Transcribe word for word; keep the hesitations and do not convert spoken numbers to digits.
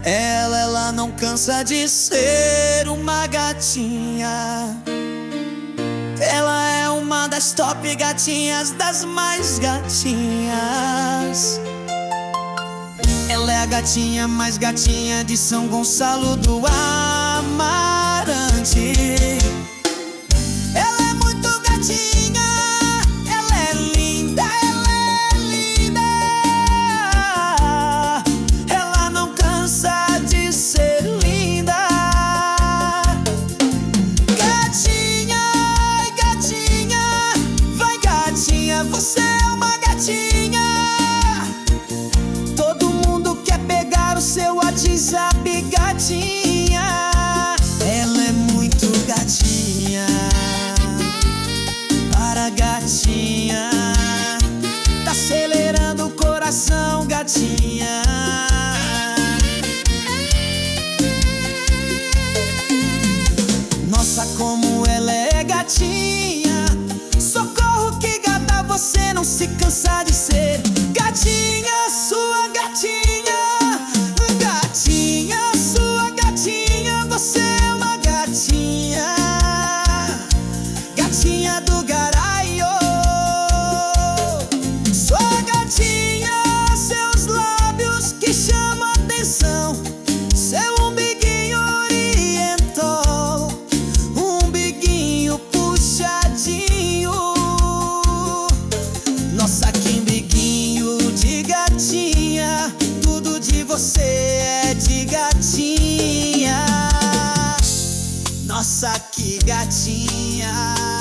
Ela, ela não cansa de ser uma gatinha. Ela é uma das top gatinhas, das mais gatinhas. Ela é a gatinha mais gatinha de São Gonçalo do Amarante. Ela é muito gatinha, ela é linda, ela é linda. Ela não cansa de ser linda. Gatinha, ai gatinha, vai gatinha, você é uma gatinha. Todo mundo quer pegar o seu WhatsApp, gatinha. Ela é muito gatinha. Para gatinha, tá acelerando o coração, gatinha. Nossa, como ela é gatinha. Socorro, que gata, você não se cansa de ser gatinha, sua gatinha. Gatinha, sua gatinha, você é uma gatinha. Gatinha do Garaio. Sua gatinha, seus lábios que chamam atenção, seu umbiguinho oriental, umbiguinho puxadinho. Nossa, que umbiguinho de gatinha. Tudo de você é de gatinha. Nossa, que gatinha.